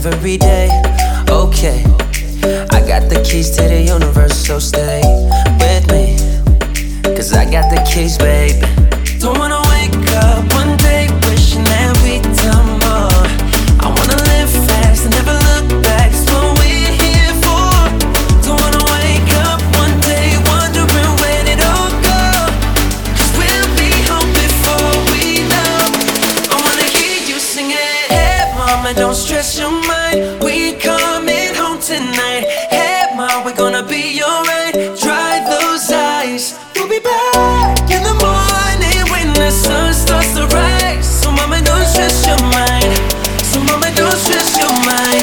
every day. Okay, I got the keys to the universe, so stay with me, 'cause I got the keys, baby. Don't wanna wake up one day wishing that we'd done more. I wanna live fast and never look back, it's what we're here for. Don't wanna wake up one day wondering where it all go, 'cause we'll be home before we know. I wanna hear you sing it. Hey mama, don't stress your mind, we coming home tonight. Hey mom, we're gonna be alright. Dry those eyes, we'll be back in the morning when the sun starts to rise. So mama, don't stress your mind. So mama, don't stress your mind.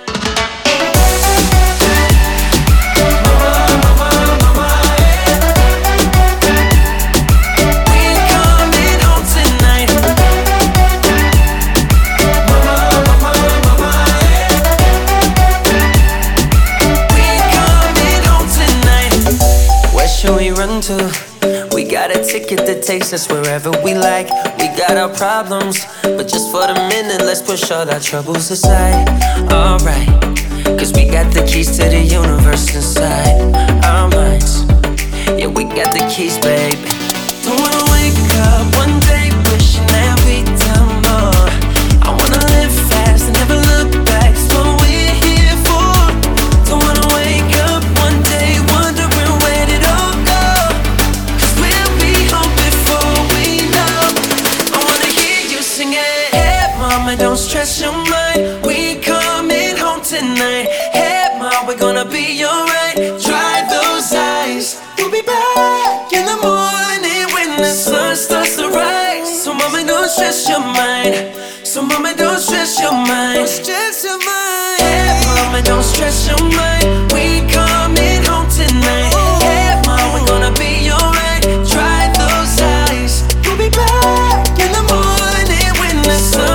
We got a ticket that takes us wherever we like. We got our problems, but just for the minute, let's push all our troubles aside. Alright, 'cause we got the keys to the universe inside our minds. Yeah, we got the keys, baby. Don't wanna wake up one day wishing that we'd done more. I wanna live fast and never look back, it's what we're here for. Don't wanna wake up one day wondering where it all go, 'cause we'll be home before we know. I wanna hear you sing it. Hey mama, don't stress your mind, we coming home tonight. Hey mom, we're gonna be alright. Dry those eyes, we'll be back in the morning when the sun starts to rise. So mama, don't stress your mind. So mama, don't stress your mind. Don't stress your mind. Hey mama, don't stress your mind, we coming home tonight. Hey mom, we're gonna be alright. Dry those eyes, we'll be back in the morning when the sun